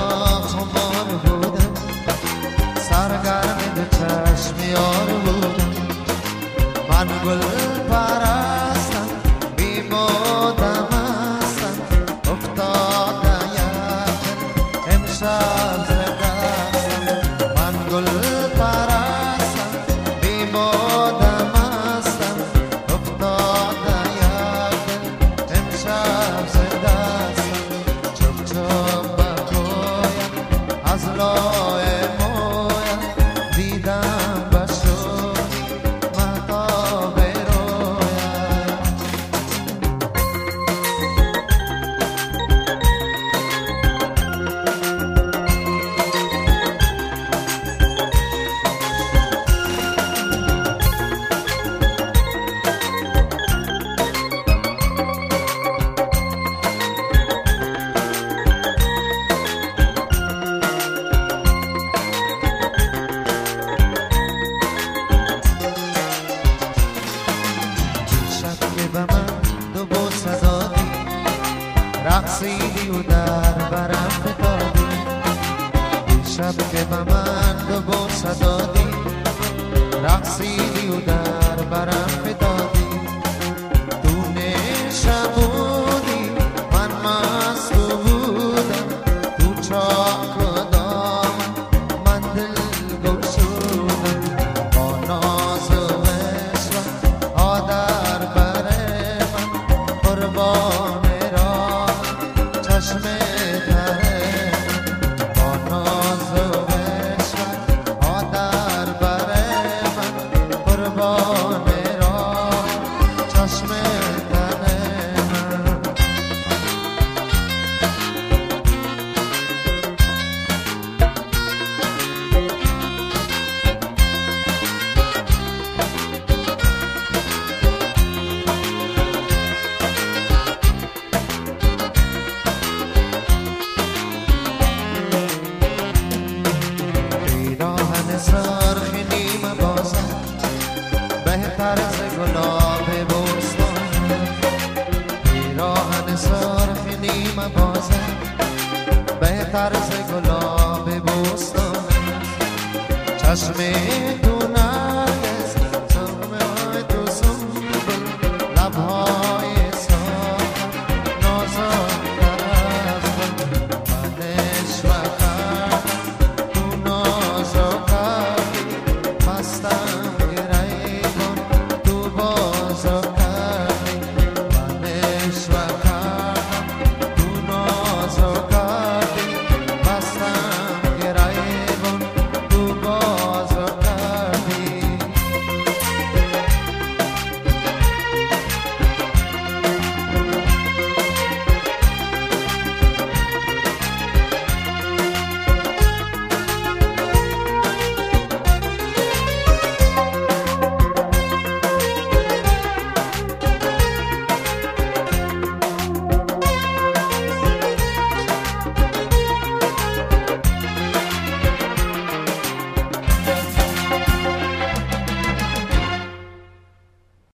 خمار بودم، سرگرم به چشم یار بودم. من گل پرستم، بی بادم هستم، افتاده یک امشب ز دستم. من گل پرستم، بی بادم هستم، افتاده یک امشب ز دستم. چپ چپ بگویم از لای مویم، دیدم بشد مهتاب رویم. به من دو بوسه دادی، رقصیدی و در برم فتادی. دیشب که به من دو بوسه دادی، رقصیدی و در برم فتادی. تو نشمودی من مست بودم، تو چاک و دامن من دل گشودم. با ناز و عشقت آدر قربان را چشم تره. با ناز و عشقت آدر بر من، قربان را چشم تره من. سرخ نیم بازم بهتر از گلاب بوستان. پیراهن سرخ نیم بازم بهتر از گلاب بوستان. چشم تو